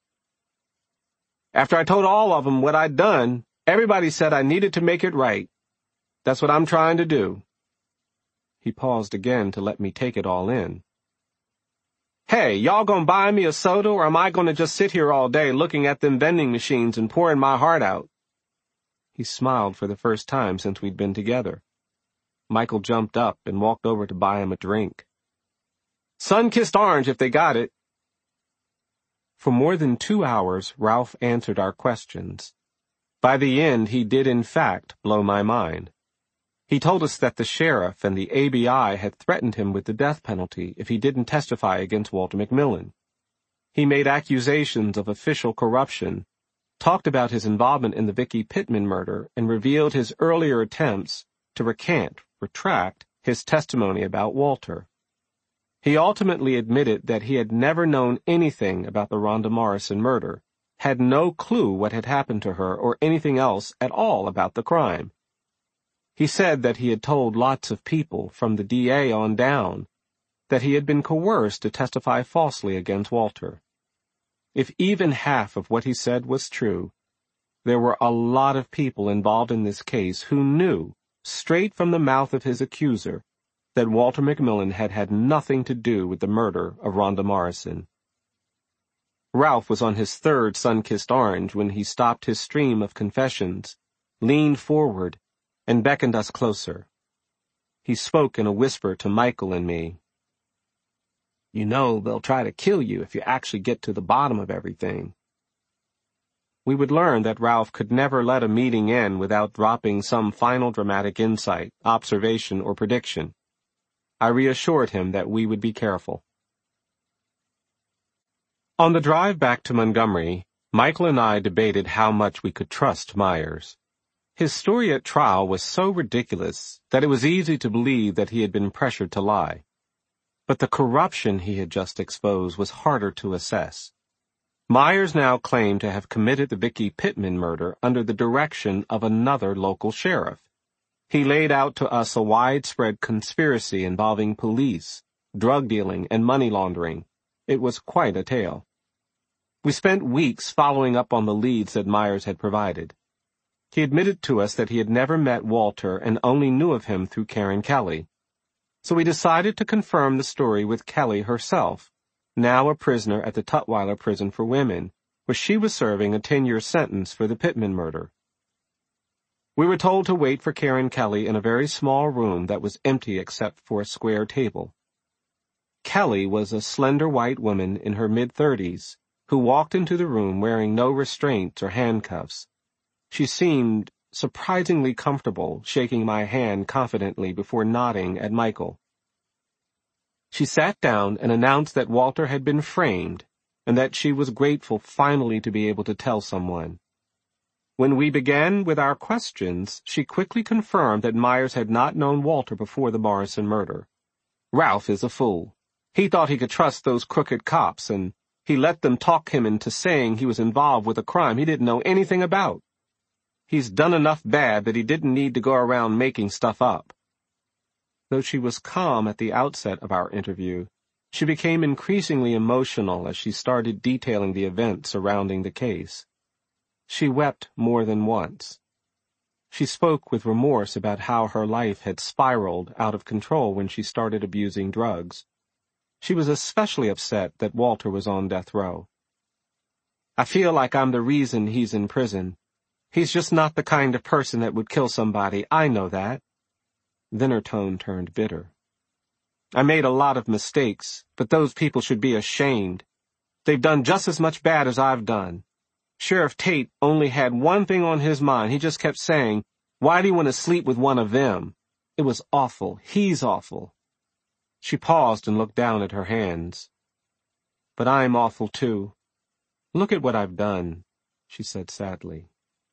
"After I told all of them what I'd done, everybody said I needed to make it right. That's what I'm trying to do." He paused again to let me take it all in. "Hey, y'all gonna buy me a soda, or am I gonna just sit here all day looking at them vending machines and pouring my heart out?" He smiled for the first time since we'd been together. Michael jumped up and walked over to buy him a drink. "Sun-kissed orange if they got it." For more than two hours, Ralph answered our questions. By the end, he did in fact blow my mind. He told us that the sheriff and the A B I had threatened him with the death penalty if he didn't testify against Walter McMillan. He made accusations of official corruption, talked about his involvement in the Vicki Pittman murder, and revealed his earlier attempts to recant, retract, his testimony about Walter. He ultimately admitted that he had never known anything about the Rhonda Morrison murder, had no clue what had happened to her or anything else at all about the crime. He said that he had told lots of people, from the D A on down, that he had been coerced to testify falsely against Walter. If even half of what he said was true, there were a lot of people involved in this case who knew, straight from the mouth of his accuser, that Walter McMillan had had nothing to do with the murder of Rhonda Morrison. Ralph was on his third sun-kissed orange when he stopped his stream of confessions, leaned forward, and beckoned us closer. He spoke in a whisper to Michael and me. "You know they'll try to kill you if you actually get to the bottom of everything." We would learn that Ralph could never let a meeting end without dropping some final dramatic insight, observation, or prediction. I reassured him that we would be careful. On the drive back to Montgomery, Michael and I debated how much we could trust Myers. His story at trial was so ridiculous that it was easy to believe that he had been pressured to lie. But the corruption he had just exposed was harder to assess. Myers now claimed to have committed the Vicki Pittman murder under the direction of another local sheriff. He laid out to us a widespread conspiracy involving police, drug dealing, and money laundering. It was quite a tale. We spent weeks following up on the leads that Myers had provided. He admitted to us that he had never met Walter and only knew of him through Karen Kelly. So we decided to confirm the story with Kelly herself, now a prisoner at the Tutwiler Prison for Women, where she was serving a ten-year sentence for the Pittman murder. We were told to wait for Karen Kelly in a very small room that was empty except for a square table. Kelly was a slender white woman in her mid-thirties who walked into the room wearing no restraints or handcuffs. She seemed surprisingly comfortable, shaking my hand confidently before nodding at Michael. She sat down and announced that Walter had been framed and that she was grateful finally to be able to tell someone. When we began with our questions, she quickly confirmed that Myers had not known Walter before the Morrison murder. "Ralph is a fool. He thought he could trust those crooked cops, and he let them talk him into saying he was involved with a crime he didn't know anything about. He's done enough bad that he didn't need to go around making stuff up." Though she was calm at the outset of our interview, she became increasingly emotional as she started detailing the events surrounding the case. She wept more than once. She spoke with remorse about how her life had spiraled out of control when she started abusing drugs. She was especially upset that Walter was on death row. "I feel like I'm the reason he's in prison. He's just not the kind of person that would kill somebody, I know that." Then her tone turned bitter. "I made a lot of mistakes, but those people should be ashamed. They've done just as much bad as I've done. Sheriff Tate only had one thing on his mind. He just kept saying, 'Why do you want to sleep with one of them?' It was awful. He's awful." She paused and looked down at her hands. "But I'm awful too. Look at what I've done," she said sadly.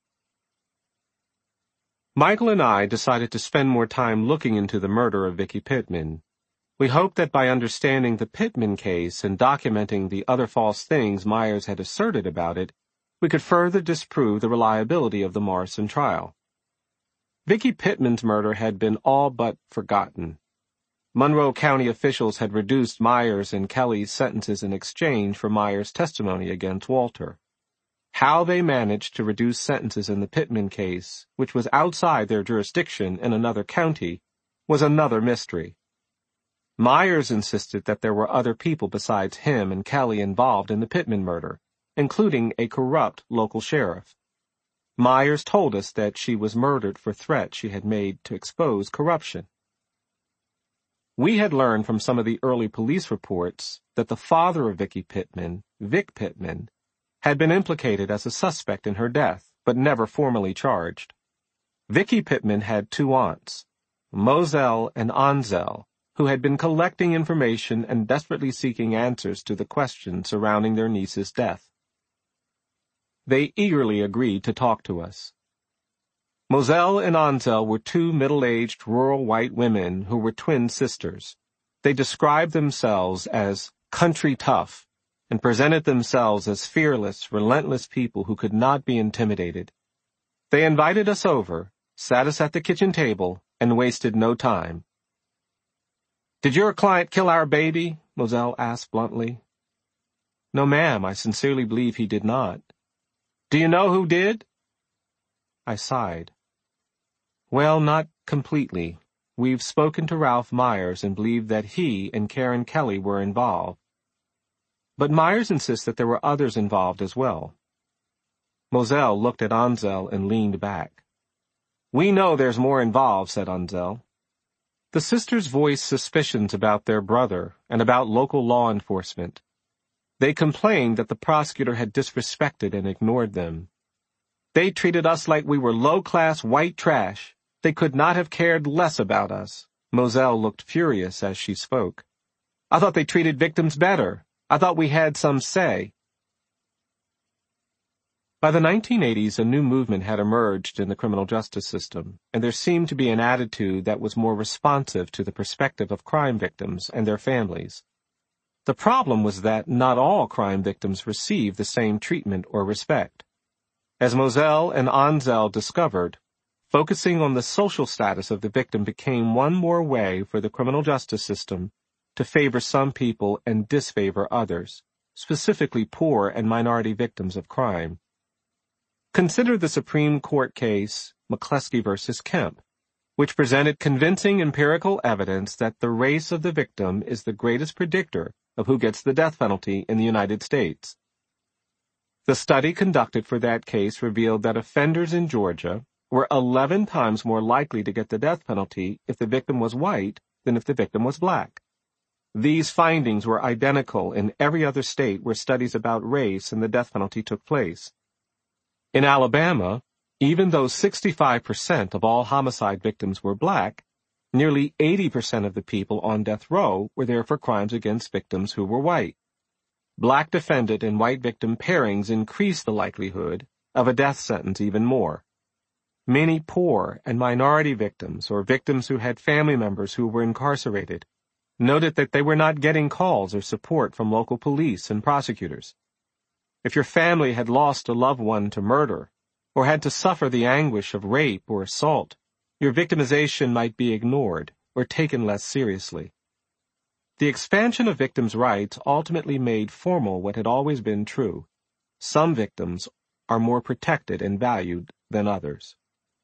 Michael and I decided to spend more time looking into the murder of Vicki Pittman. We hoped that by understanding the Pittman case and documenting the other false things Myers had asserted about it, we could further disprove the reliability of the Morrison trial. Vicki Pittman's murder had been all but forgotten. Monroe County officials had reduced Myers and Kelly's sentences in exchange for Myers' testimony against Walter. How they managed to reduce sentences in the Pittman case, which was outside their jurisdiction in another county, was another mystery. Myers insisted that there were other people besides him and Kelly involved in the Pittman murder, including a corrupt local sheriff. Myers told us that she was murdered for threats she had made to expose corruption. We had learned from some of the early police reports that the father of Vicki Pittman, Vic Pittman, had been implicated as a suspect in her death, but never formally charged. Vicki Pittman had two aunts, Moselle and Onzel, who had been collecting information and desperately seeking answers to the questions surrounding their niece's death. They eagerly agreed to talk to us. Moselle and Onzel were two middle-aged rural white women who were twin sisters. They described themselves as country tough and presented themselves as fearless, relentless people who could not be intimidated. They invited us over, sat us at the kitchen table, and wasted no time. "Did your client kill our baby?" Moselle asked bluntly. "No, ma'am, I sincerely believe he did not." "Do you know who did?" I sighed. "Well, not completely. We've spoken to Ralph Myers and believe that he and Karen Kelly were involved. But Myers insists that there were others involved as well." Moselle looked at Onzel and leaned back. "We know there's more involved," said Onzel. The sisters voiced suspicions about their brother and about local law enforcement. They complained that the prosecutor had disrespected and ignored them. "They treated us like we were low-class white trash. They could not have cared less about us." Moselle looked furious as she spoke. "I thought they treated victims better. I thought we had some say." By the nineteen eighties, a new movement had emerged in the criminal justice system, and there seemed to be an attitude that was more responsive to the perspective of crime victims and their families. The problem was that not all crime victims received the same treatment or respect. As Moselle and Onzel discovered, focusing on the social status of the victim became one more way for the criminal justice system to favor some people and disfavor others, specifically poor and minority victims of crime. Consider the Supreme Court case McCleskey versus Kemp, which presented convincing empirical evidence that the race of the victim is the greatest predictor of who gets the death penalty in the United States. The study conducted for that case revealed that offenders in Georgia were eleven times more likely to get the death penalty if the victim was white than if the victim was black. These findings were identical in every other state where studies about race and the death penalty took place. In Alabama, even though sixty-five percent of all homicide victims were black, nearly eighty percent of the people on death row were there for crimes against victims who were white. Black defendant and white victim pairings increased the likelihood of a death sentence even more. Many poor and minority victims, or victims who had family members who were incarcerated, noted that they were not getting calls or support from local police and prosecutors. If your family had lost a loved one to murder, or had to suffer the anguish of rape or assault, your victimization might be ignored or taken less seriously. The expansion of victims' rights ultimately made formal what had always been true. Some victims are more protected and valued than others.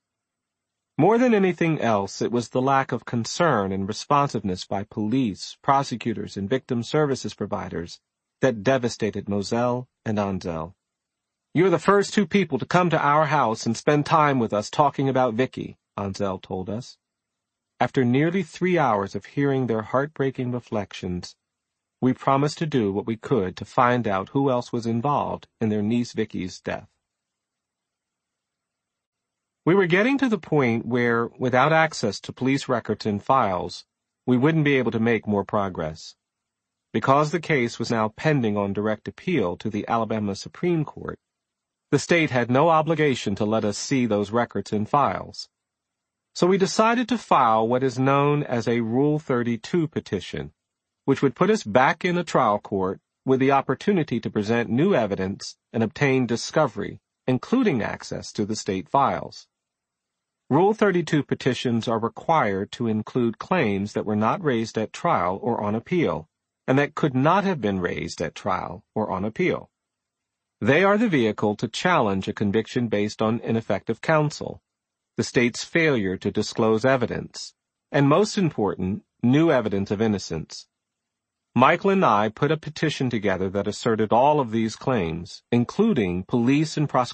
More than anything else, it was the lack of concern and responsiveness by police, prosecutors, and victim services providers that devastated Moselle and Onzel. "You're the first two people to come to our house and spend time with us talking about Vicki," Onzel told us. After nearly three hours of hearing their heartbreaking reflections, we promised to do what we could to find out who else was involved in their niece Vicki's death. We were getting to the point where, without access to police records and files, we wouldn't be able to make more progress. Because the case was now pending on direct appeal to the Alabama Supreme Court, the state had no obligation to let us see those records and files. So we decided to file what is known as a Rule thirty-two petition, which would put us back in a trial court with the opportunity to present new evidence and obtain discovery, including access to the state files. Rule thirty-two petitions are required to include claims that were not raised at trial or on appeal, and that could not have been raised at trial or on appeal. They are the vehicle to challenge a conviction based on ineffective counsel, the state's failure to disclose evidence, and most important, new evidence of innocence. Michael and I put a petition together that asserted all of these claims, including police and prosecution